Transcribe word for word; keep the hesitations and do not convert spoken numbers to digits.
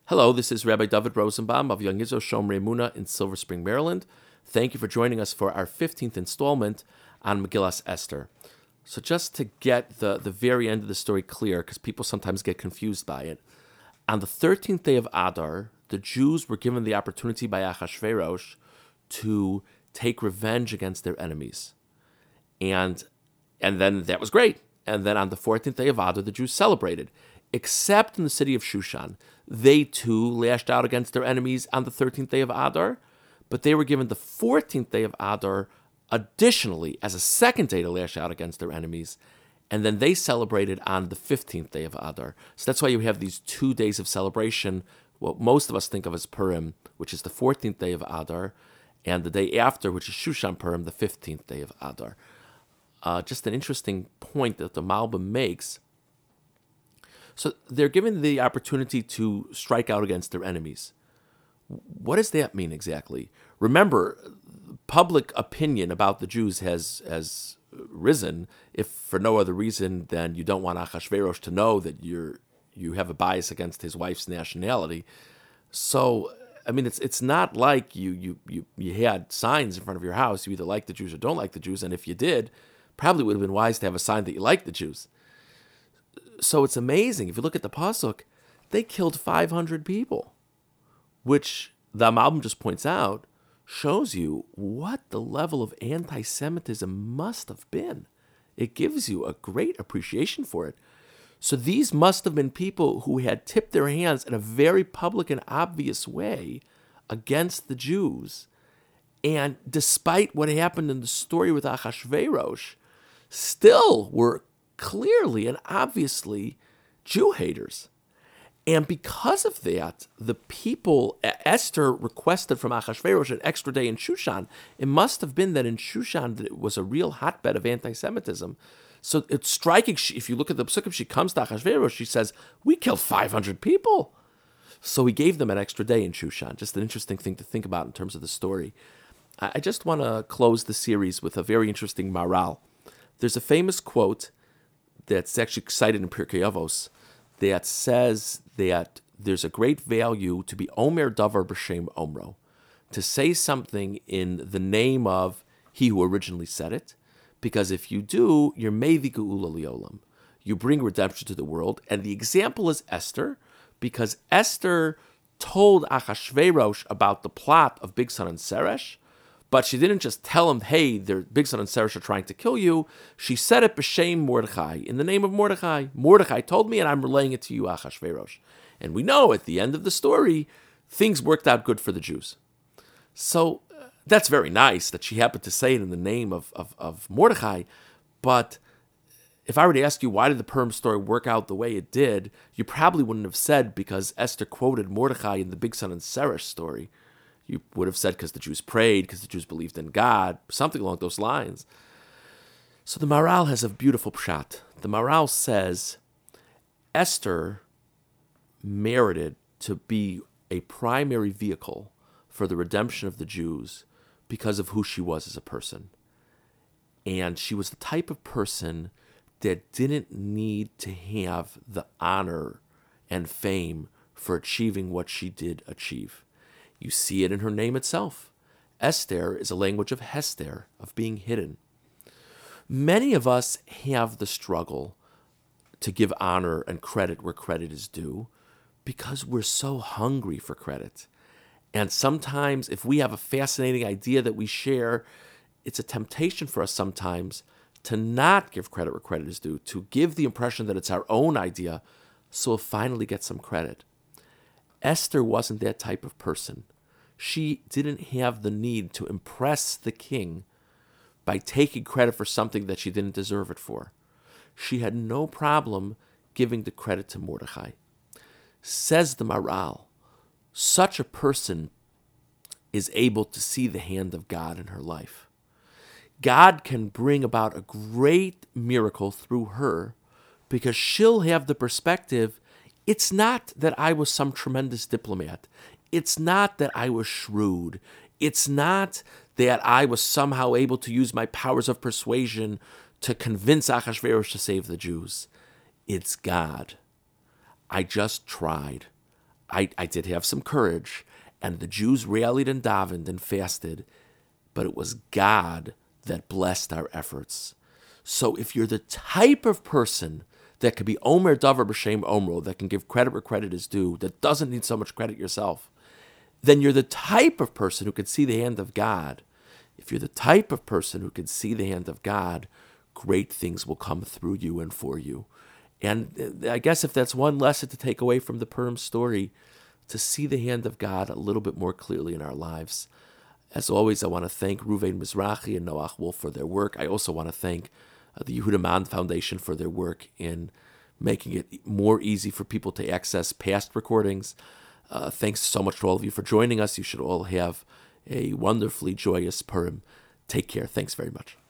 Hello, this is Rabbi David Rosenbaum of Young Israel Shomrei Emunah in Silver Spring, Maryland. Thank you for joining us for our fifteenth installment on Megillas Esther. So just to get the, the very end of the story clear, because people sometimes get confused by it, on the thirteenth day of Adar, the Jews were given the opportunity by Achashverosh to take revenge against their enemies. And, and then that was great. And then on the fourteenth day of Adar, the Jews celebrated. Except in the city of Shushan. They too lashed out against their enemies on the thirteenth day of Adar, but they were given the fourteenth day of Adar additionally as a second day to lash out against their enemies, and then they celebrated on the fifteenth day of Adar. So that's why you have these two days of celebration, what most of us think of as Purim, which is the fourteenth day of Adar, and the day after, which is Shushan Purim, the fifteenth day of Adar. Uh, just an interesting point that the Malbim makes. So they're given the opportunity to strike out against their enemies. What does that mean exactly? Remember, public opinion about the Jews has has risen, if for no other reason than you don't want Achashverosh to know that you're you have a bias against his wife's nationality. So, I mean, it's it's not like you you you you had signs in front of your house. You either like the Jews or don't like the Jews, and if you did, probably would have been wise to have a sign that you like the Jews. So it's amazing. If you look at the Pasuk, they killed five hundred people, which the Malbim just points out shows you what the level of anti-Semitism must have been. It gives you a great appreciation for it. So these must have been people who had tipped their hands in a very public and obvious way against the Jews. And despite what happened in the story with Achashverosh, still were clearly and obviously Jew haters. And because of that, the people, Esther requested from Achashverosh an extra day in Shushan. It must have been that in Shushan it was a real hotbed of anti-Semitism. So it's striking, if you look at the Psukim, she comes to Achashverosh, she says, we killed five hundred people. So he gave them an extra day in Shushan. Just an interesting thing to think about in terms of the story. I just want to close the series with a very interesting maral. There's a famous quote that's actually cited in Pirkei Avos that says that there's a great value to be Omer Davar B'Shem Omro, to say something in the name of he who originally said it, because if you do, you're Mevi Geula Liolam. You bring redemption to the world, and the example is Esther, because Esther told Achashverosh about the plot of Bigsan and Seresh, but she didn't just tell him, hey, their Bigsan and Seresh are trying to kill you. She said it b'shem Mordechai, in the name of Mordechai. Mordechai told me, and I'm relaying it to you, Achashverosh. And we know at the end of the story, things worked out good for the Jews. So uh, that's very nice that she happened to say it in the name of, of, of Mordechai. But if I were to ask you, why did the Purim story work out the way it did, you probably wouldn't have said because Esther quoted Mordechai in the Bigsan and Seresh story. You would have said because the Jews prayed, because the Jews believed in God, something along those lines. So the Maral has a beautiful pshat. The Maral says, Esther merited to be a primary vehicle for the redemption of the Jews because of who she was as a person. And she was the type of person that didn't need to have the honor and fame for achieving what she did achieve. You see it in her name itself. Esther is a language of Hester, of being hidden. Many of us have the struggle to give honor and credit where credit is due because we're so hungry for credit. And sometimes if we have a fascinating idea that we share, it's a temptation for us sometimes to not give credit where credit is due, to give the impression that it's our own idea so we'll finally get some credit. Esther wasn't that type of person. She didn't have the need to impress the king by taking credit for something that she didn't deserve it for. She had no problem giving the credit to Mordechai. Says the Maral, such a person is able to see the hand of God in her life. God can bring about a great miracle through her because she'll have the perspective, it's not that I was some tremendous diplomat. It's not that I was shrewd. It's not that I was somehow able to use my powers of persuasion to convince Achashverosh to save the Jews. It's God. I just tried. I, I did have some courage, and the Jews rallied and davened and fasted, but it was God that blessed our efforts. So if you're the type of person that can be Omer Davar B'Shem Omro, that can give credit where credit is due, that doesn't need so much credit yourself, then you're the type of person who can see the hand of God. If you're the type of person who can see the hand of God, great things will come through you and for you. And I guess if that's one lesson to take away from the Purim story, to see the hand of God a little bit more clearly in our lives. As always, I want to thank Ruvain Mizrahi and Noach Wolf for their work. I also want to thank uh, the Yehuda Mann Foundation for their work in making it more easy for people to access past recordings. Uh, thanks so much to all of you for joining us. You should all have a wonderfully joyous Purim. Take care. Thanks very much.